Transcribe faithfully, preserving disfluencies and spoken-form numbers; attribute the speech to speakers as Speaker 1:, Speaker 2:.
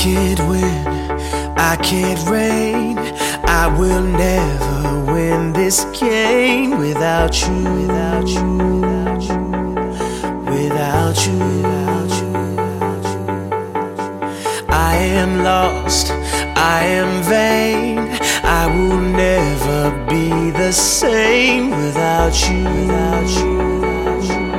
Speaker 1: can't win, I can't reign. I will never win this game without you, without you, without you, without you, without you, without you. I am lost, I am vain. I will never be the same without you, without you.